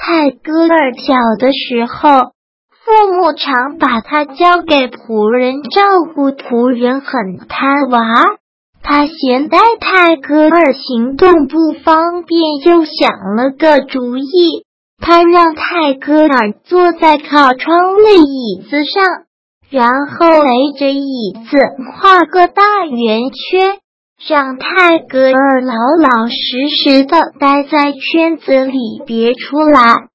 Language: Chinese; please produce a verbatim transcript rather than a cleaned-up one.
泰戈尔小的时候，父母常把他交给仆人照顾，仆人很贪玩。他嫌待泰戈尔行动不方便，又想了个主意。他让泰戈尔坐在靠窗的椅子上，然后围着椅子画个大圆圈，让泰戈尔老老实实的待在圈子里别出来。